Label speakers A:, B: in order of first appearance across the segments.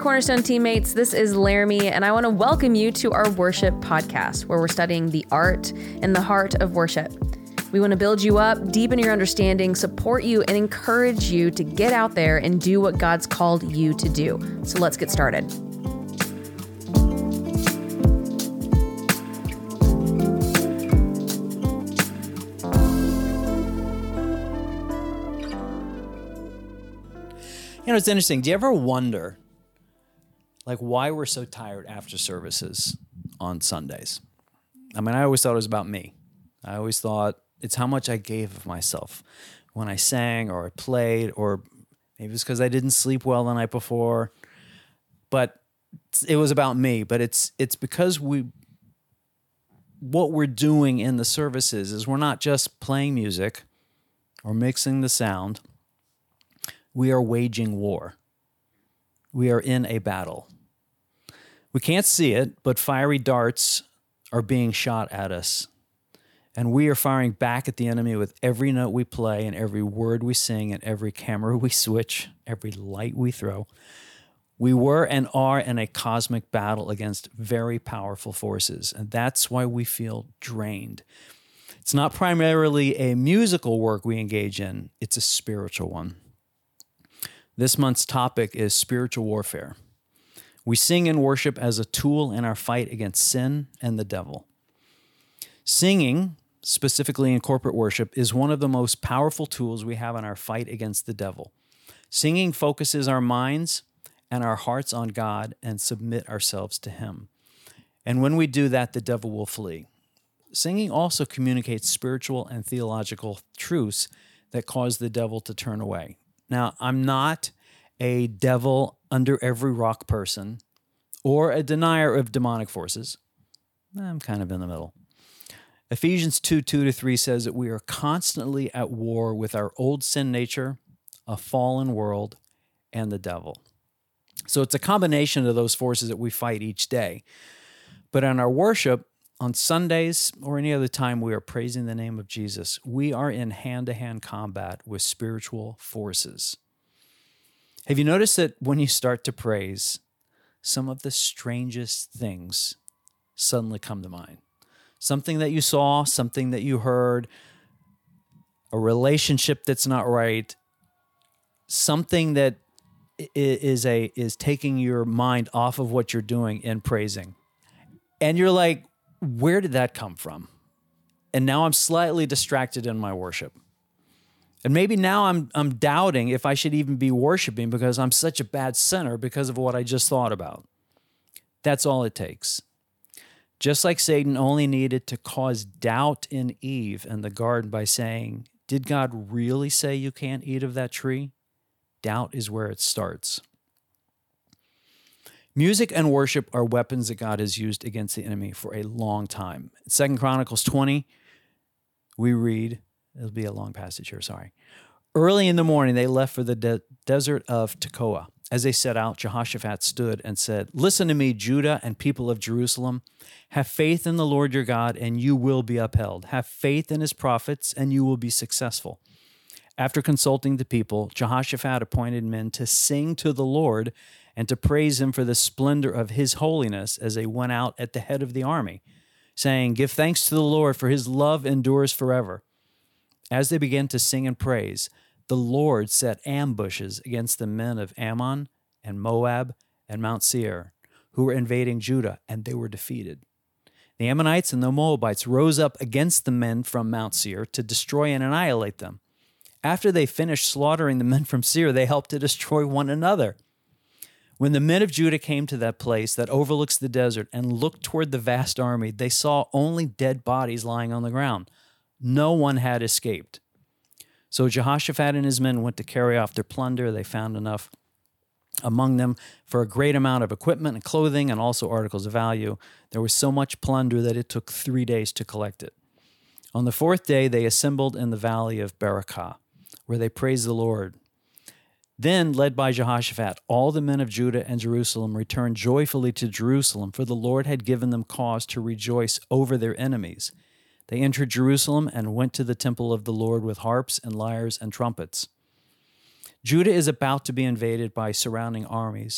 A: Cornerstone teammates. This is Laramie, and I want to welcome you to our worship podcast, where we're studying the art and the heart of worship. We want to build you up, deepen your understanding, support you, and encourage you to get out there and do what God's called you to do. So let's get started.
B: You know, it's interesting. Do you ever wonder, why we're so tired after services on Sundays? I mean, I always thought it was about me. I always thought it's how much I gave of myself when I sang or I played, or maybe it's because I didn't sleep well the night before. But it was about me. But it's because what we're doing in the services is we're not just playing music or mixing the sound. We are waging war. We are in a battle. We can't see it, but fiery darts are being shot at us. And we are firing back at the enemy with every note we play and every word we sing and every camera we switch, every light we throw. We were and are in a cosmic battle against very powerful forces, and that's why we feel drained. It's not primarily a musical work we engage in, it's a spiritual one. This month's topic is spiritual warfare. We sing and worship as a tool in our fight against sin and the devil. Singing, specifically in corporate worship, is one of the most powerful tools we have in our fight against the devil. Singing focuses our minds and our hearts on God and submit ourselves to Him. And when we do that, the devil will flee. Singing also communicates spiritual and theological truths that cause the devil to turn away. Now, I'm not a devil under every rock person or a denier of demonic forces. I'm kind of in the middle. Ephesians 2:2-3 says that we are constantly at war with our old sin nature, a fallen world, and the devil. So it's a combination of those forces that we fight each day. But in our worship, on Sundays or any other time we are praising the name of Jesus, we are in hand-to-hand combat with spiritual forces. Have you noticed that when you start to praise, some of the strangest things suddenly come to mind? Something that you saw, something that you heard, a relationship that's not right, something that is taking your mind off of what you're doing in praising. And you're like, where did that come from? And now I'm slightly distracted in my worship. And maybe now I'm doubting if I should even be worshiping because I'm such a bad sinner because of what I just thought about. That's all it takes. Just like Satan only needed to cause doubt in Eve in the garden by saying, "Did God really say you can't eat of that tree?" Doubt is where it starts. Music and worship are weapons that God has used against the enemy for a long time. In 2 Chronicles 20, we read, it'll be a long passage here, sorry. Early in the morning, they left for the desert of Tekoa. As they set out, Jehoshaphat stood and said, "Listen to me, Judah and people of Jerusalem. Have faith in the Lord your God, and you will be upheld. Have faith in his prophets, and you will be successful." After consulting the people, Jehoshaphat appointed men to sing to the Lord and to praise him for the splendor of his holiness as they went out at the head of the army, saying, "Give thanks to the Lord, for his love endures forever." As they began to sing and praise, the Lord set ambushes against the men of Ammon and Moab and Mount Seir, who were invading Judah, and they were defeated. The Ammonites and the Moabites rose up against the men from Mount Seir to destroy and annihilate them. After they finished slaughtering the men from Seir, they helped to destroy one another. When the men of Judah came to that place that overlooks the desert and looked toward the vast army, they saw only dead bodies lying on the ground. No one had escaped. So Jehoshaphat and his men went to carry off their plunder. They found enough among them for a great amount of equipment and clothing and also articles of value. There was so much plunder that it took 3 days to collect it. On the fourth day, they assembled in the valley of Berakah, where they praised the Lord. Then, led by Jehoshaphat, all the men of Judah and Jerusalem returned joyfully to Jerusalem, for the Lord had given them cause to rejoice over their enemies. They entered Jerusalem and went to the temple of the Lord with harps and lyres and trumpets. Judah is about to be invaded by surrounding armies.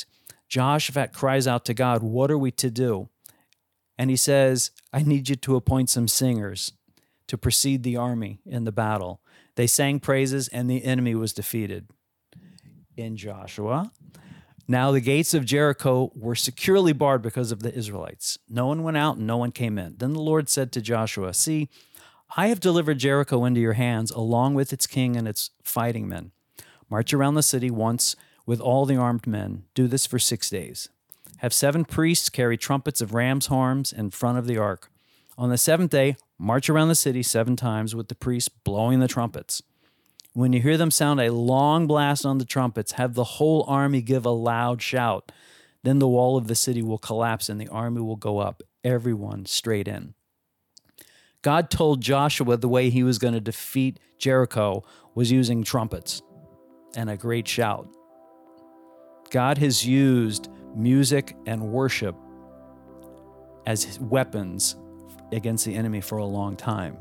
B: Jehoshaphat cries out to God, what are we to do? And he says, I need you to appoint some singers to precede the army in the battle. They sang praises and the enemy was defeated. In Joshua, now the gates of Jericho were securely barred because of the Israelites. No one went out and no one came in. Then the Lord said to Joshua, see, I have delivered Jericho into your hands along with its king and its fighting men. March around the city once with all the armed men. Do this for 6 days. Have 7 priests carry trumpets of ram's horns in front of the ark. On the 7th day, march around the city 7 times with the priests blowing the trumpets. When you hear them sound a long blast on the trumpets, have the whole army give a loud shout. Then the wall of the city will collapse and the army will go up, everyone straight in. God told Joshua the way he was going to defeat Jericho was using trumpets and a great shout. God has used music and worship as weapons against the enemy for a long time.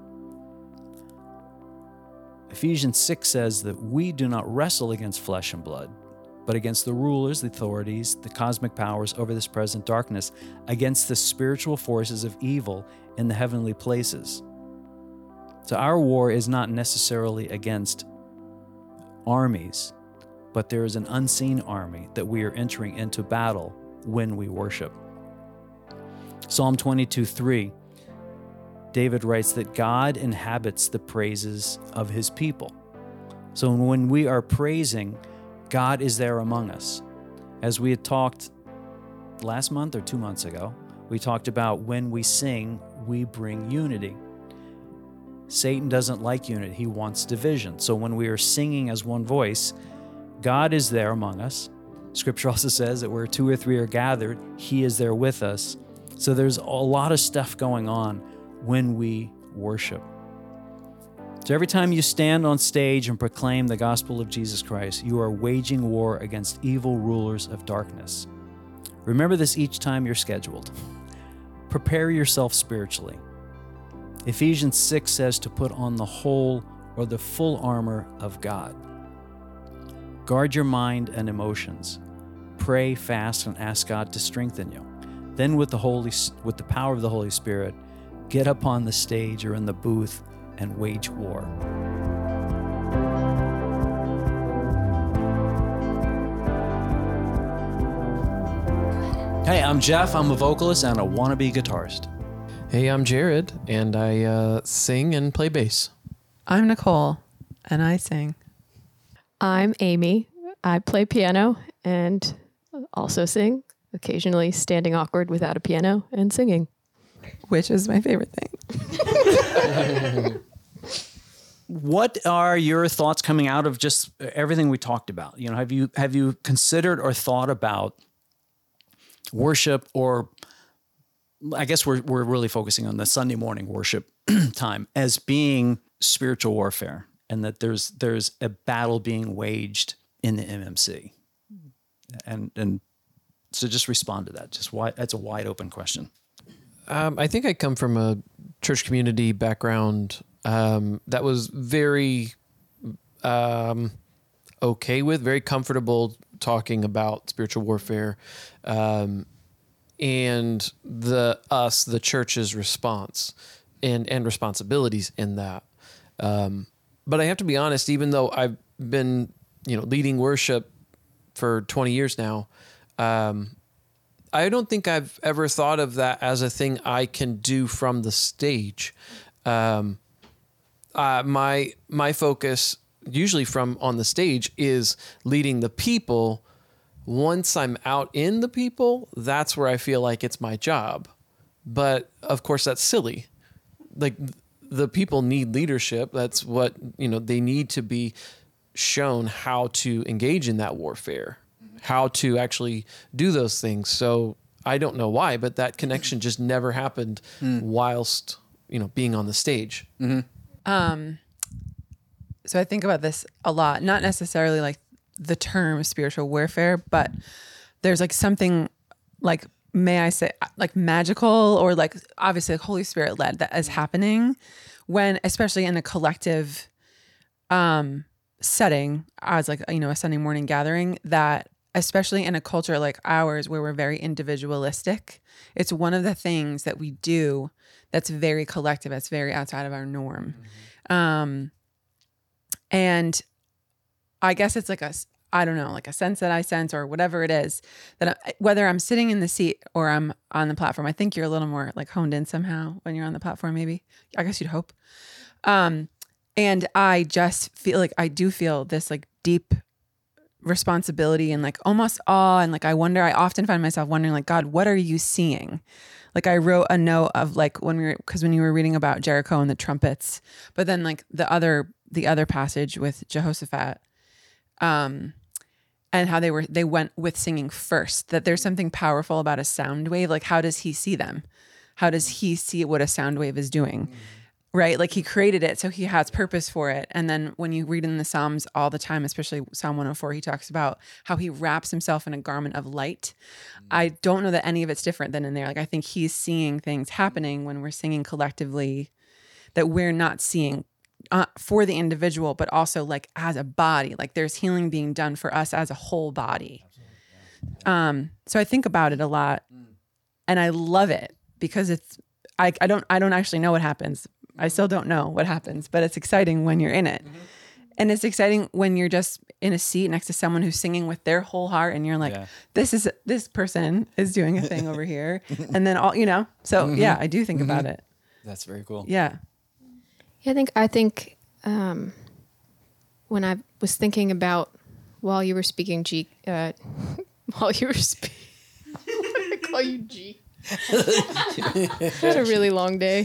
B: Ephesians 6 says that we do not wrestle against flesh and blood, but against the rulers, the authorities, the cosmic powers over this present darkness, against the spiritual forces of evil in the heavenly places. So our war is not necessarily against armies, but there is an unseen army that we are entering into battle when we worship. Psalm 22:3, David writes that God inhabits the praises of his people. So when we are praising, God is there among us. As we had talked last month or 2 months ago, we talked about when we sing, we bring unity. Satan doesn't like unity. He wants division. So when we are singing as one voice, God is there among us. Scripture also says that where 2 or 3 are gathered, he is there with us. So there's a lot of stuff going on when we worship. So every time you stand on stage and proclaim the gospel of Jesus Christ, you are waging war against evil rulers of darkness. Remember this each time you're scheduled. Prepare yourself spiritually. Ephesians 6 says to put on the whole or the full armor of God. Guard your mind and emotions. Pray, fast, and ask God to strengthen you. Then with the power of the Holy Spirit, get up on the stage or in the booth and wage war. Hey, I'm Jeff. I'm a vocalist and a wannabe guitarist.
C: Hey, I'm Jared, and I sing and play bass.
D: I'm Nicole, and I sing.
E: I'm Amy. I play piano and also sing, occasionally standing awkward without a piano and singing.
D: Which is my favorite thing.
B: What are your thoughts coming out of just everything we talked about? You know, have you considered or thought about worship, or I guess we're really focusing on the Sunday morning worship time as being spiritual warfare, and that there's a battle being waged in the MMC, and so just respond to that. That's a wide open question.
C: I think I come from a church community background that was very okay with, very comfortable talking about spiritual warfare, and the church's response and responsibilities in that. But I have to be honest, even though I've been, leading worship for 20 years now, I don't think I've ever thought of that as a thing I can do from the stage. My focus, usually from on the stage, is leading the people. Once I'm out in the people, that's where I feel like it's my job. But of course, that's silly. Like, the people need leadership. That's what, they need to be shown how to engage in that warfare, how to actually do those things. So I don't know why, but that connection just never happened whilst, being on the stage.
D: Mm-hmm. So I think about this a lot, not necessarily like the term spiritual warfare, but there's like something like, may I say, like magical, or like obviously like Holy Spirit led, that is happening when, especially in a collective setting, as like, a Sunday morning gathering, that especially in a culture like ours where we're very individualistic, it's one of the things that we do that's very collective, that's very outside of our norm. And I guess it's like I don't know, like a sense that I sense or whatever it is that whether I'm sitting in the seat or I'm on the platform, I think you're a little more like honed in somehow when you're on the platform, maybe. I guess you'd hope. And I just feel like I do feel this like deep responsibility and like almost awe. And like, I often find myself wondering like, God, what are you seeing? Like I wrote a note of like because when you were reading about Jericho and the trumpets, but then like the other passage with Jehoshaphat, and how they went with singing first, that there's something powerful about a sound wave. Like, how does he see them? How does he see what a sound wave is doing? Right? Like he created it, so he has purpose for it. And then when you read in the Psalms all the time, especially Psalm 104, he talks about how he wraps himself in a garment of light. I don't know that any of it's different than in there. Like, I think he's seeing things happening when we're singing collectively that we're not seeing for the individual, but also like as a body. Like there's healing being done for us as a whole body. So I think about it a lot, and I love it because I don't actually know what happens. I still don't know what happens, but it's exciting when you're in it. And it's exciting when you're just in a seat next to someone who's singing with their whole heart, and you're like, this person is doing a thing over here. And then so yeah, I do think about it.
B: That's very cool.
D: Yeah.
E: Yeah, I think when I was thinking about while you were speaking, while you were speaking, what did I call you, G? Had a really long day.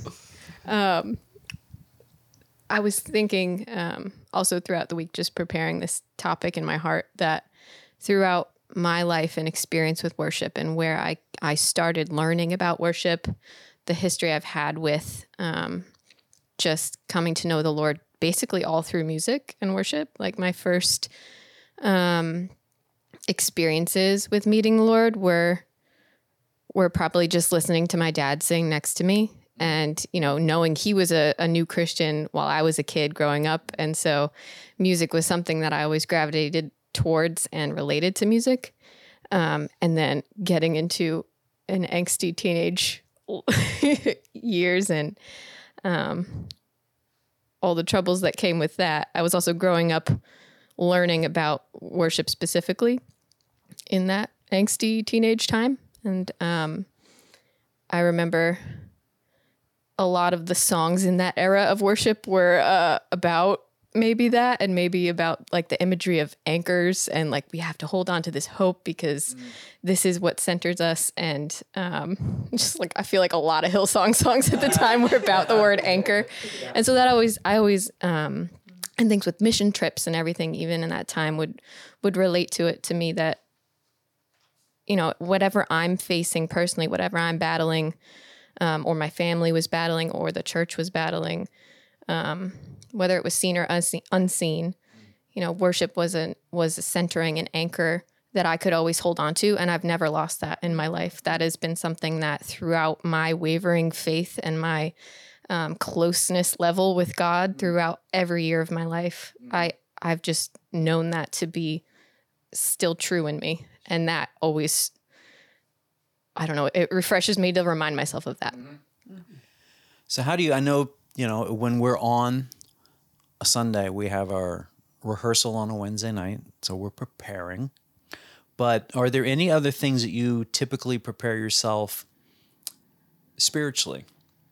E: I was thinking also throughout the week, just preparing this topic in my heart, that throughout my life and experience with worship and where I started learning about worship, the history I've had with just coming to know the Lord basically all through music and worship. Like my first experiences with meeting the Lord were probably just listening to my dad sing next to me, and knowing he was a new Christian while I was a kid growing up. And so music was something that I always gravitated towards and related to music. And then getting into an angsty teenage years and all the troubles that came with that. I was also growing up learning about worship specifically in that angsty teenage time. And I remember a lot of the songs in that era of worship were about maybe that, and maybe about like the imagery of anchors and like we have to hold on to this hope because this is what centers us. And just like I feel like a lot of Hillsong songs at the time were about the word anchor. And so that I always and things with mission trips and everything even in that time would relate to it, to me, that whatever I'm facing personally, whatever I'm battling, or my family was battling, or the church was battling, whether it was seen or unseen, worship was a centering, an anchor that I could always hold on to. And I've never lost that in my life. That has been something that throughout my wavering faith and my closeness level with God throughout every year of my life, I've just known that to be still true in me. And that always, I don't know, it refreshes me to remind myself of that.
B: So how do you, I know, when we're on a Sunday, we have our rehearsal on a Wednesday night, so we're preparing. But are there any other things that you typically prepare yourself spiritually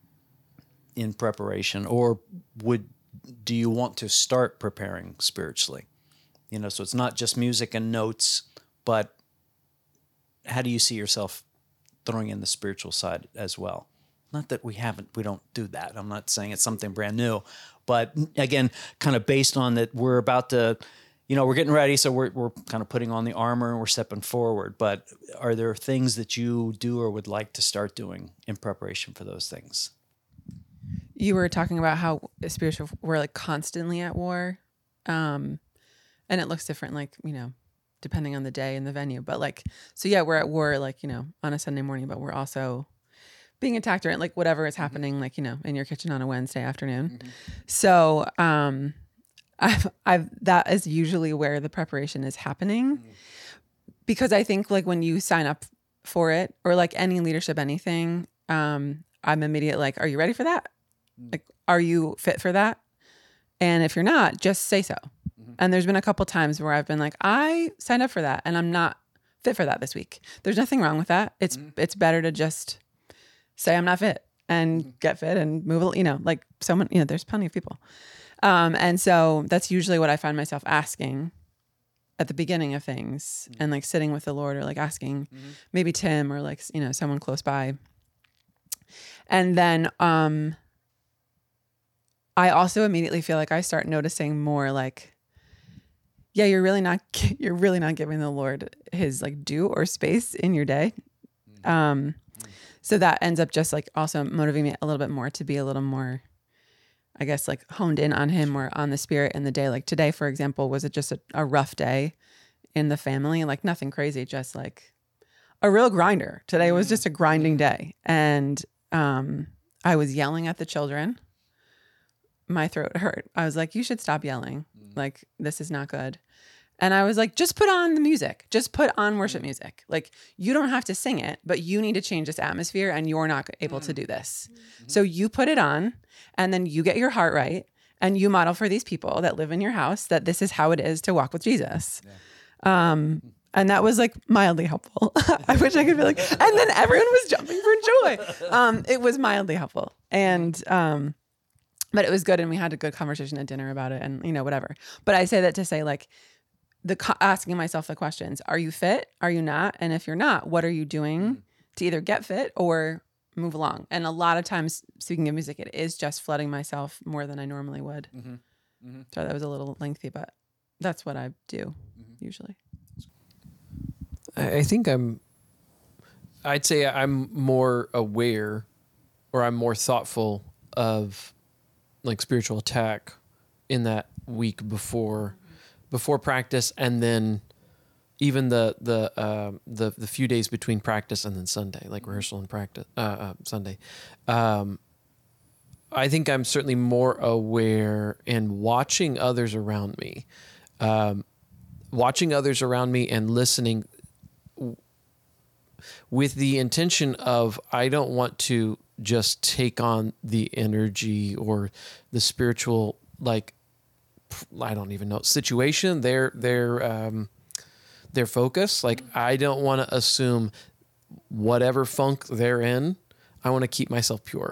B: in preparation, or do you want to start preparing spiritually? So it's not just music and notes, but how do you see yourself throwing in the spiritual side as well? Not that we don't do that. I'm not saying it's something brand new, but again, kind of based on that, we're about to, we're getting ready. So we're kind of putting on the armor and we're stepping forward. But are there things that you do or would like to start doing in preparation for those things?
D: You were talking about how spiritual, we're like constantly at war. And it looks different, like, depending on the day and the venue. But like, so yeah, we're at war, like, on a Sunday morning, but we're also being attacked or like whatever is happening, like, in your kitchen on a Wednesday afternoon. So, that is usually where the preparation is happening. because I think like when you sign up for it or like any leadership, anything, I'm immediate like, are you ready for that? Like, are you fit for that? And if you're not, just say so. And there's been a couple times where I've been like, I signed up for that and I'm not fit for that this week. There's nothing wrong with that. It's better to just say I'm not fit and get fit and move, like someone, there's plenty of people. And so that's usually what I find myself asking at the beginning of things and like sitting with the Lord or like asking maybe Tim or like, someone close by. And then, I also immediately feel like I start noticing more like, yeah, you're really not giving the Lord his like due or space in your day. So that ends up just like also motivating me a little bit more to be a little more, I guess, like honed in on him or on the Spirit in the day. Like today, for example, was it just a rough day in the family? Like nothing crazy, just like a real grinder. Today was just a grinding day. And I was yelling at the children. My throat hurt. I was like, you should stop yelling. Like, this is not good. And I was like, just put on the music. Just put on worship music. Like, you don't have to sing it, but you need to change this atmosphere and you're not able to do this. So you put it on and then you get your heart right and you model for these people that live in your house that this is how it is to walk with Jesus. And that was like mildly helpful. I wish I could be like, and then everyone was jumping for joy. It was mildly helpful. And, but it was good. And we had a good conversation at dinner about it and, whatever. But I say that to say like asking myself the questions, are you fit? Are you not? And if you're not, what are you doing to either get fit or move along? And a lot of times, speaking of music, it is just flooding myself more than I normally would. So that was a little lengthy, but that's what I do usually.
C: I think I'd say I'm more aware or I'm more thoughtful of like spiritual attack in that week before practice, and then even the few days between practice and then Sunday, like rehearsal and practice Sunday. I think I'm certainly more aware in watching others around me, and listening with the intention of I don't want to just take on the energy or the spiritual, like, I don't even know, situation, their focus. Like, I don't want to assume whatever funk they're in. I want to keep myself pure.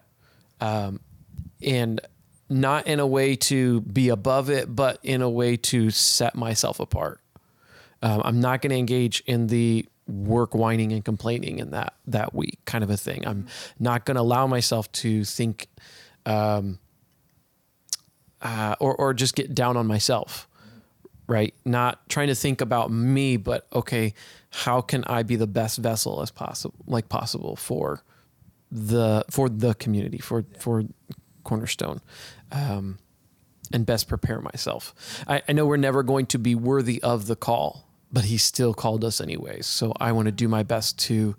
C: And not in a way to be above it, but in a way to set myself apart. I'm not going to engage in the work whining and complaining in that week kind of a thing. I'm not going to allow myself to think or just get down on myself, right? Not trying to think about me, but okay, how can I be the best vessel as possible for the community, for Cornerstone, and best prepare myself. I know we're never going to be worthy of the call, but he still called us anyways. So I want to do my best to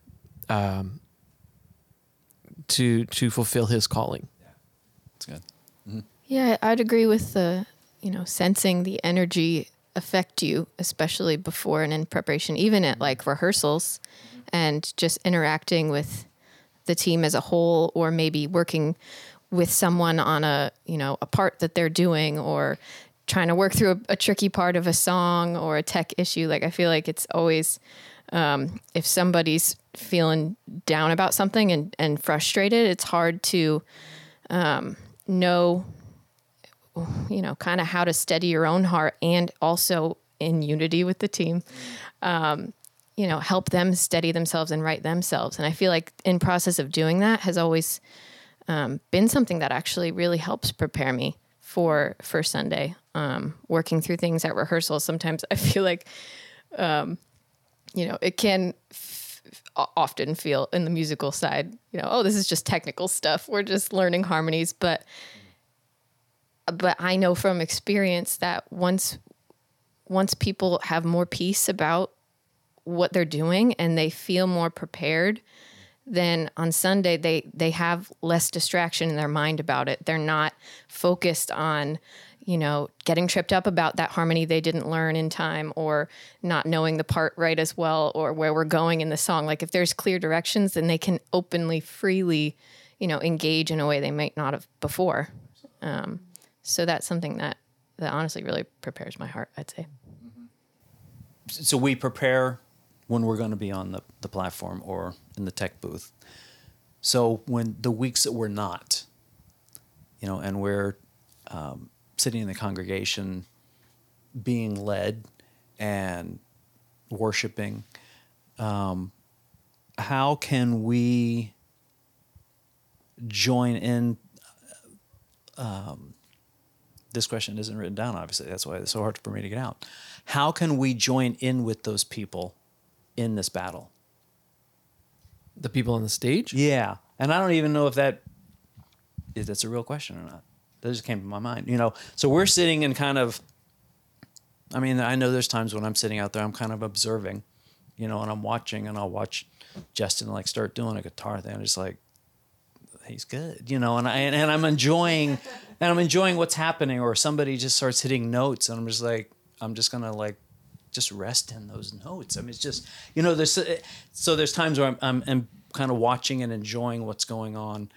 C: fulfill his calling.
B: That's good.
E: Yeah, I'd agree with the, sensing the energy affect you, especially before and in preparation, even at like rehearsals, and just interacting with the team as a whole, or maybe working with someone on a part that they're doing, or trying to work through a tricky part of a song or a tech issue. Like, I feel like it's always, if somebody's feeling down about something and frustrated, it's hard to know, kind of how to steady your own heart, and also in unity with the team, help them steady themselves and right themselves. And I feel like in process of doing that has always been something that actually really helps prepare me for Sunday. Working through things at rehearsal, sometimes I feel like, it can often feel in the musical side, oh, this is just technical stuff. We're just learning harmonies. But I know from experience that once people have more peace about what they're doing and they feel more prepared, then on Sunday they have less distraction in their mind about it. They're not focused on, getting tripped up about that harmony they didn't learn in time, or not knowing the part right as well, or where we're going in the song. Like, if there's clear directions, then they can openly, freely, engage in a way they might not have before. So that's something that honestly really prepares my heart, I'd say.
B: So we prepare when we're going to be on the platform or in the tech booth. So when the weeks that we're not, and we're sitting in the congregation being led and worshiping, how can we join in? This question isn't written down, obviously. That's why it's so hard for me to get out. How can we join in with those people in this battle?
C: The people on the stage?
B: Yeah. And I don't even know if that's a real question or not. That just came to my mind. So we're sitting and kind of, I know there's times when I'm sitting out there, I'm kind of observing, and I'm watching, and I'll watch Justin start doing a guitar thing. I'm just like, he's good, and I'm enjoying what's happening, or somebody just starts hitting notes, and I'm just like, I'm just going to just rest in those notes. It's just, there's times where I'm kind of watching and enjoying what's going on.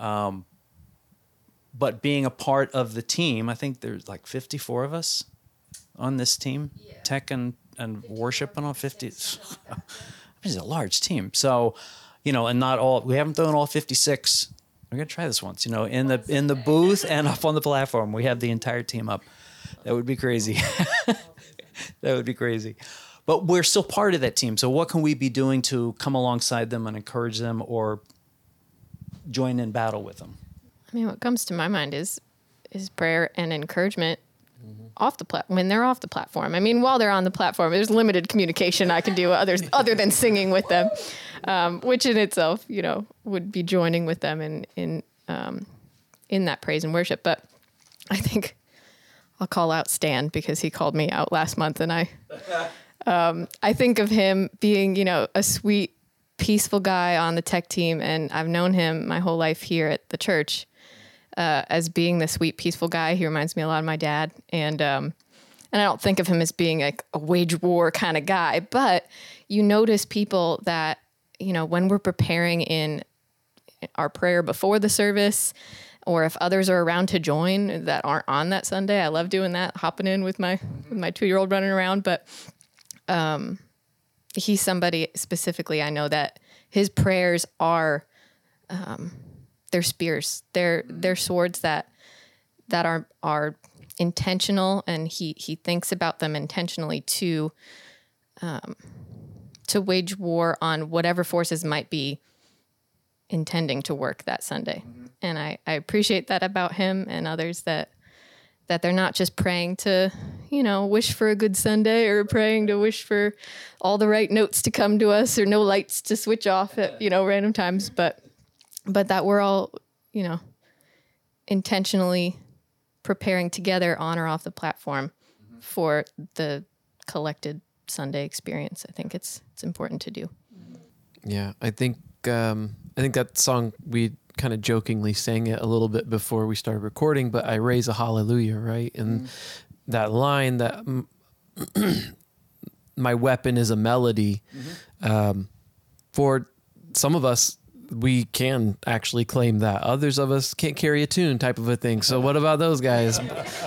B: But being a part of the team, I think there's 54 of us on this team, tech and worship, and all 50. It's a large team. So, and not all, we haven't done all 56. We're going to try this once, in the booth and up on the platform. We have the entire team up. That would be crazy. That would be crazy. But we're still part of that team. So what can we be doing to come alongside them and encourage them or join in battle with them?
E: What comes to my mind is prayer and encouragement off the when they're off the platform. While they're on the platform, there's limited communication I can do other than singing with them, which in itself, would be joining with them in that praise and worship. But I think I'll call out Stan, because he called me out last month, and I think of him being, a sweet, peaceful guy on the tech team, and I've known him my whole life here at the church as being the sweet, peaceful guy. He reminds me a lot of my dad, and I don't think of him as being a wage war kind of guy. But you notice people that, when we're preparing in our prayer before the service, or if others are around to join that aren't on that Sunday. I love doing that, hopping in with my 2-year-old running around. But he's somebody specifically I know that his prayers are they're spears. They're swords that are intentional, and he thinks about them intentionally to wage war on whatever forces might be intending to work that Sunday. Mm-hmm. And I appreciate that about him and others, that they're not just praying to, wish for a good Sunday, or praying to wish for all the right notes to come to us, or no lights to switch off at, random times, but that we're all, intentionally preparing together on or off the platform for the collected Sunday experience. I think it's important to do.
C: Yeah, I think that song, we kind of jokingly sang it a little bit before we started recording, but I raise a hallelujah, right? And that line that my weapon is a melody. For some of us, we can actually claim that. Others of us can't carry a tune, type of a thing. So what about those guys?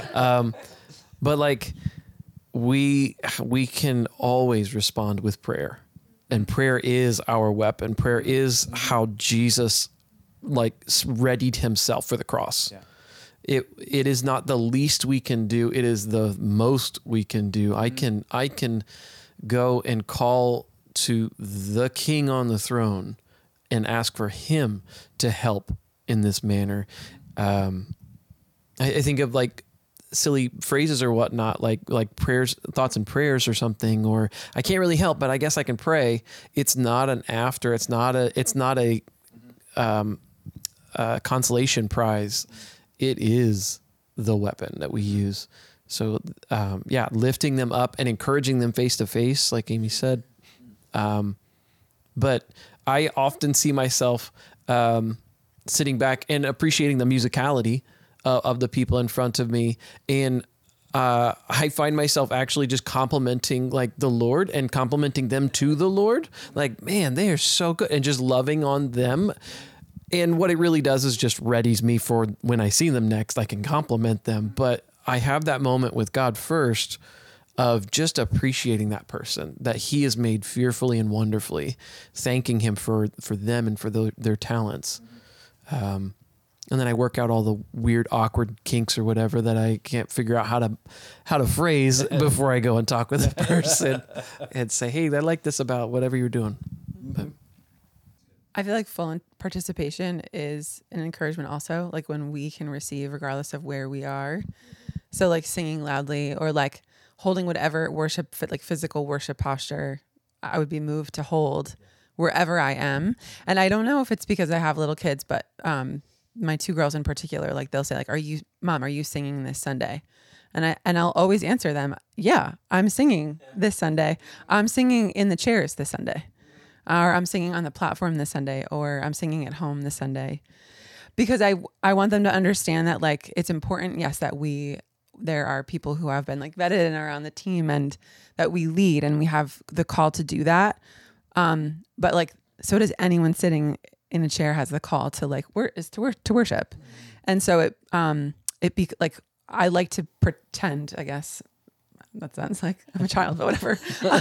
C: But we can always respond with prayer. And prayer is our weapon. Prayer is how Jesus readied himself for the cross. Yeah. It is not the least we can do. It is the most we can do. Mm-hmm. I can go and call to the King on the throne and ask for him to help in this manner. I think of silly phrases or whatnot, like prayers, thoughts and prayers or something, or I can't really help, but I guess I can pray. It's not an after. It's not a consolation prize. It is the weapon that we use. So lifting them up and encouraging them face to face, like Amy said. But I often see myself sitting back and appreciating the musicality of the people in front of me. And I find myself actually just complimenting like the Lord and complimenting them to the Lord. Like, man, they are so good, and just loving on them. And what it really does is just readies me for when I see them next, I can compliment them. But I have that moment with God first of just appreciating that person that he has made fearfully and wonderfully, thanking him for them and for their talents. And then I work out all the weird, awkward kinks or whatever that I can't figure out how to phrase before I go and talk with the person and say, hey, I like this about whatever you're doing. But
D: I feel like full participation is an encouragement also, like when we can receive regardless of where we are. So like singing loudly or like holding whatever worship, like physical worship posture I would be moved to hold wherever I am. And I don't know if it's because I have little kids, but my two girls in particular, like they'll say like, Mom, are you singing this Sunday? And I'll always answer them, yeah, I'm singing this Sunday. I'm singing in the chairs this Sunday. Or I'm singing on the platform this Sunday, or I'm singing at home this Sunday. Because I want them to understand that like it's important, yes, that there are people who have been like vetted and are on the team and that we lead and we have the call to do that. But like, so does anyone sitting in a chair has the call to like to worship. And so I like to pretend, I guess that sounds like I'm a child, but whatever.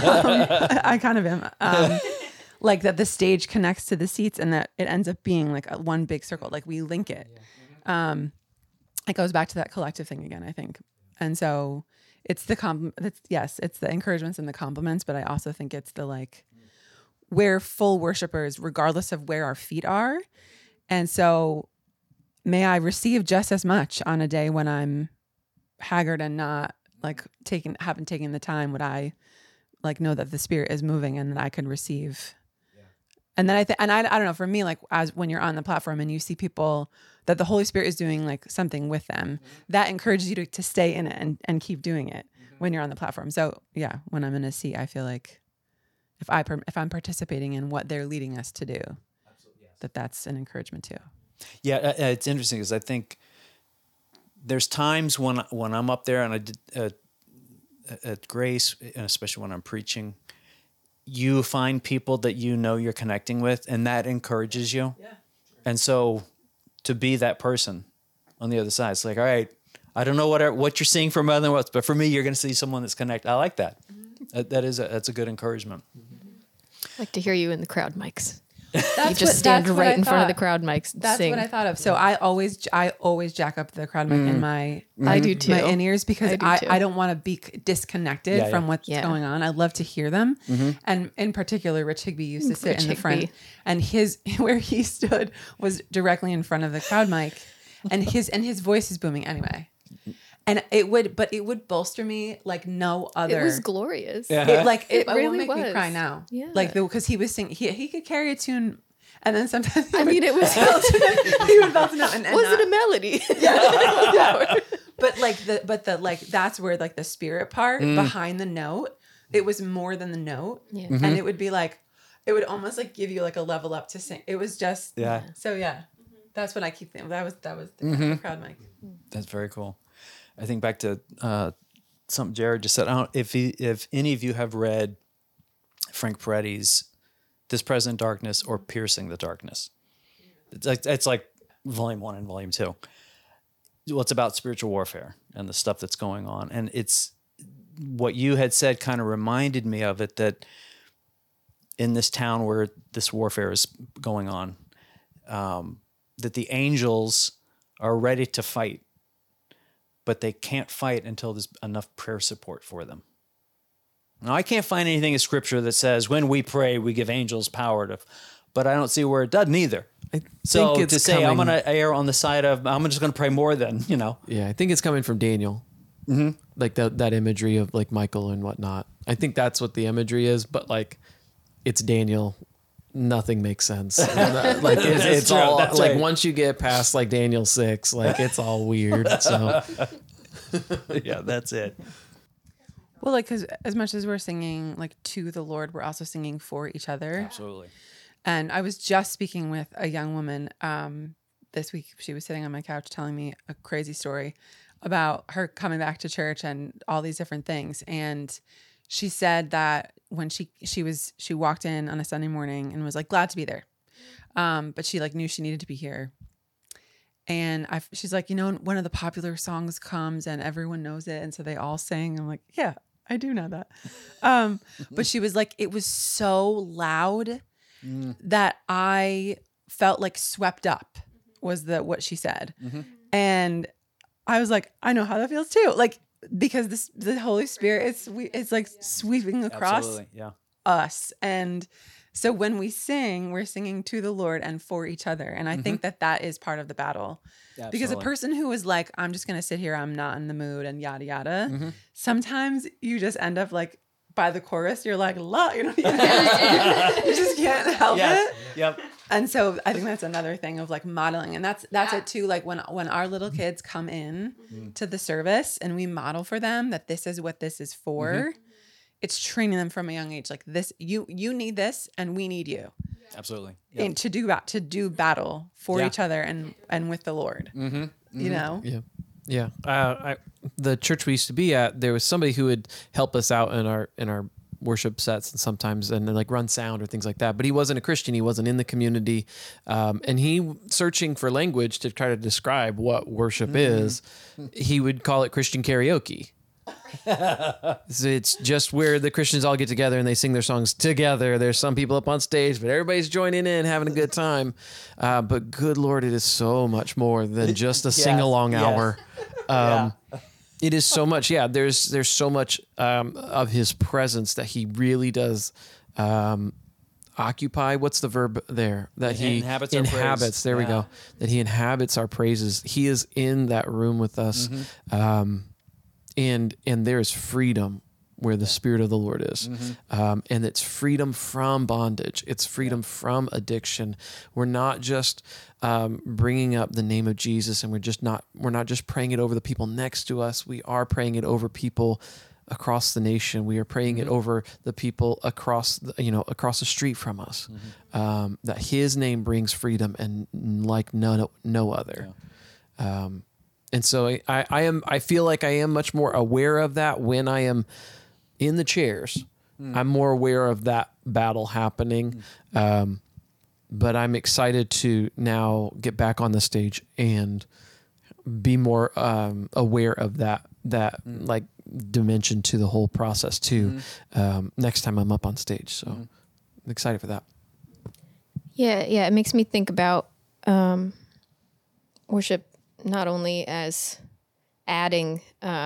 D: I kind of am. Like that the stage connects to the seats and that it ends up being like one big circle. Like we link it. It goes back to that collective thing again, I think. And so it's it's the encouragements and the compliments, but I also think it's the like, we're full worshipers regardless of where our feet are. And so may I receive just as much on a day when I'm haggard and not like haven't taken the time, would I like know that the Spirit is moving and that I could receive. Yeah. And then I don't know, for me, like as when you're on the platform and you see people that the Holy Spirit is doing like something with them, that encourages you to stay in it and keep doing it when you're on the platform. So yeah, when I'm in a seat, I feel like if I'm participating in what they're leading us to do, that's an encouragement too.
B: Yeah, it's interesting because I think there's times when I'm up there and I did at Grace, and especially when I'm preaching, you find people that you know you're connecting with, and that encourages you. Yeah. And so to be that person on the other side, it's like, all right, I don't know what you're seeing from other ones, but for me, you're going to see someone that's connected. I like that. That's a good encouragement.
E: I like to hear you in the crowd mics. You just stand right in front of the crowd mics.
D: That's
E: sing.
D: what I thought of. So I always jack up the crowd mic in my
E: I do too.
D: my in-ears because I don't want to be disconnected from what's going on. I love to hear them. And in particular, Rich Higbee used to sit in the front, and where he stood was directly in front of the crowd mic, and his voice is booming anyway. And it would bolster me like no other.
E: It was glorious.
D: It
E: really
D: will make
E: was.
D: me cry now.
E: Yeah.
D: Like because he was singing, he could carry a tune, and then sometimes
E: I mean, it was.
D: he would belt it out. And
E: Was it a melody?
D: Yeah. But that's where like the spirit part behind the note, it was more than the note, and it would be like, it would almost like give you like a level up to sing. It was just So yeah, that's what I keep thinking. That was the crowd mic.
B: That's very cool. I think back to something Jared just said. I don't if any of you have read Frank Peretti's This Present Darkness or Piercing the Darkness. It's like volume 1 and volume 2. Well, it's about spiritual warfare and the stuff that's going on. And it's what you had said kind of reminded me of it, that in this town where this warfare is going on, that the angels are ready to fight, but they can't fight until there's enough prayer support for them. Now, I can't find anything in Scripture that says when we pray, we give angels power to, but I don't see where it doesn't either. So to say I'm going to err on the side of I'm just going to pray more than,
C: Yeah, I think it's coming from Daniel. Like that imagery of like Michael and whatnot. I think that's what the imagery is, but like it's Daniel. Nothing makes sense. Like it's all that's like right. Once you get past like Daniel 6, like it's all weird. So
B: yeah, that's it.
D: Well, like because as much as we're singing like to the Lord, we're also singing for each other.
B: Absolutely.
D: And I was just speaking with a young woman this week she was sitting on my couch telling me a crazy story about her coming back to church and all these different things. And she said that when she walked in on a Sunday morning and was like glad to be there. But she like knew she needed to be here. And she's like, one of the popular songs comes and everyone knows it. And so they all sing. I'm like, yeah, I do know that. But she was like, it was so loud that I felt like swept up was what she said. And I was like, I know how that feels too. Like, because the Holy Spirit it's like sweeping across us. And so when we sing, we're singing to the Lord and for each other. And I think that is part of the battle. Absolutely. Because a person who is like, I'm just going to sit here, I'm not in the mood and yada, yada. Sometimes you just end up like by the chorus, you're like, you just can't help it.
B: Yep.
D: And so I think that's another thing of like modeling. And that's it too. Like when our little kids come in to the service and we model for them that this is what this is for, it's training them from a young age. Like this, you need this and we need you.
B: Absolutely.
D: Yep. And to do battle for each other and with the Lord, you know?
C: Yeah. Yeah. The church we used to be at, there was somebody who would help us out in our worship sets and sometimes and like run sound or things like that. But he wasn't a Christian. He wasn't in the community. And he searching for language to try to describe what worship is, he would call it Christian karaoke. So it's just where the Christians all get together and they sing their songs together. There's some people up on stage, but everybody's joining in, having a good time. But good Lord, it is so much more than just a sing-along hour. It is so much. Yeah, there's so much of his presence that he really does occupy. What's the verb there? That he inhabits. There we go. That he inhabits our praises. He is in that room with us. And there is freedom where the Spirit of the Lord is. And it's freedom from bondage. It's freedom from addiction. We're not just bringing up the name of Jesus and we're not just praying it over the people next to us. We are praying it over people across the nation. We are praying it over the people across the street from us. That his name brings freedom and like no other. And so I feel like I am much more aware of that when I am in the chairs. I'm more aware of that battle happening. But I'm excited to now get back on the stage and be more aware of that like dimension to the whole process too. Next time I'm up on stage. So I'm excited for that.
E: Yeah. It makes me think about worship not only as adding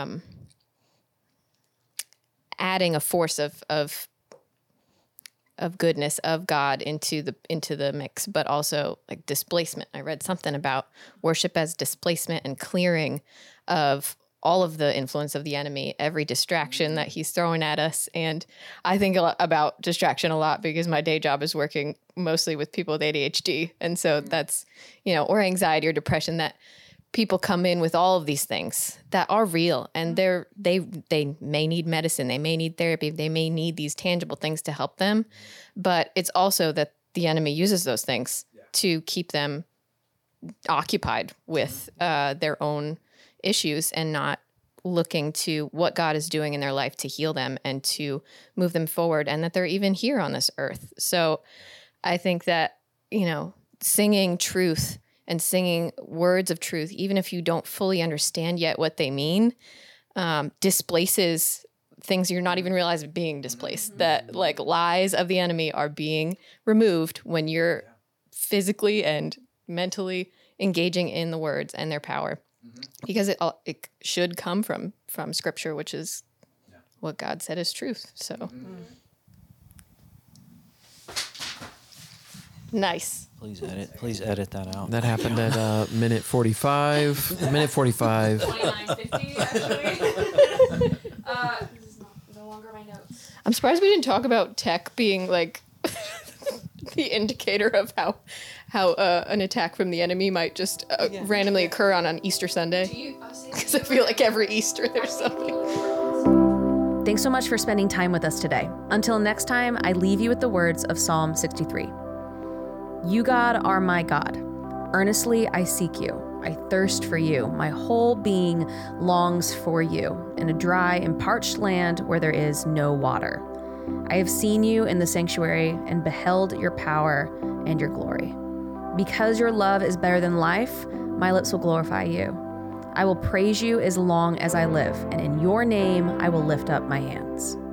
E: a force of goodness of God into the mix, but also like displacement. I read something about worship as displacement and clearing of all of the influence of the enemy, every distraction that he's throwing at us. And I think about distraction a lot because my day job is working mostly with people with ADHD. And so that's, or anxiety or depression, that people come in with all of these things that are real and they may need medicine, they may need therapy, they may need these tangible things to help them. But it's also that the enemy uses those things to keep them occupied with their own issues and not looking to what God is doing in their life to heal them and to move them forward, and that they're even here on this earth. So I think that, singing truth and singing words of truth, even if you don't fully understand yet what they mean, displaces things you're not even realizing being displaced. That like lies of the enemy are being removed when you're physically and mentally engaging in the words and their power. Because it should come from Scripture, which is what God said is truth. So nice.
B: Please edit that out.
C: That happened at minute 45. Minute 45.
A: 29:50 actually. This is no longer my notes.
E: I'm surprised we didn't talk about tech being like the indicator of how an attack from the enemy might just randomly occur on an Easter Sunday. Because I feel like every Easter there's something.
A: Thanks so much for spending time with us today. Until next time, I leave you with the words of Psalm 63. You, God, are my God. Earnestly I seek you. I thirst for you. My whole being longs for you in a dry and parched land where there is no water. I have seen you in the sanctuary and beheld your power and your glory. Because your love is better than life, my lips will glorify you. I will praise you as long as I live, and in your name I will lift up my hands.